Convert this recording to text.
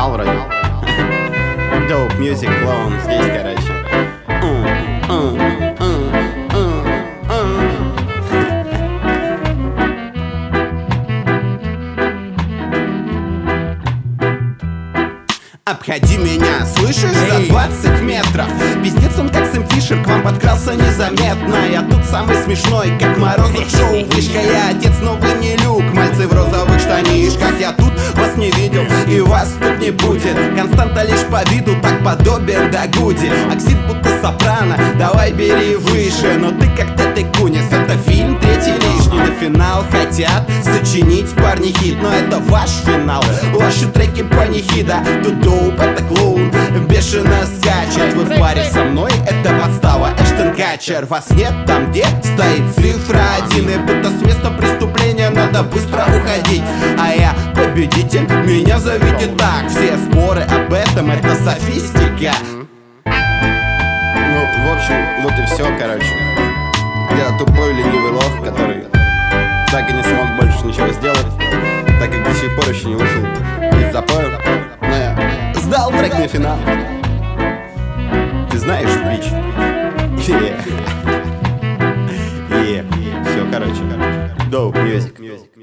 финал вроде. Dope Music Clown здесь, короче. Обходи меня, слышишь, за 20 метров. Пиздец, он как Сэм Фишер, к вам подкрался незаметно. Я тут самый смешной, как Морозов шоу. Вышка, я отец, но вы не Люк. Мальцы в розовых штанишках. Я тут вас не видел, и вас тут не будет. Константа лишь по виду, так подобен Дагуди. Оксид будто сопрано, давай бери выше. Но ты как Тед Кунис, это фильм третий лишний. На финал хотят сочинить парни хит, но это ваш финал. Ваши треки панихида, тут доуп, это клоун, бешено скачет. Вы в паре со мной, это подстава, Эштон Катчер. Вас нет там, где стоит цифра 1. И будто с места преступления надо быстро уходить. А я победитель, меня зовите так. Все споры об этом, это софистика. Ну, в общем, вот и все, короче. Я тупой ленивый лох, который так и не смог больше ничего сделать, так как до сих пор еще не вышел из запоя. Но я сдал трек на финал. Ты знаешь, бич? Все, короче. Dope Music.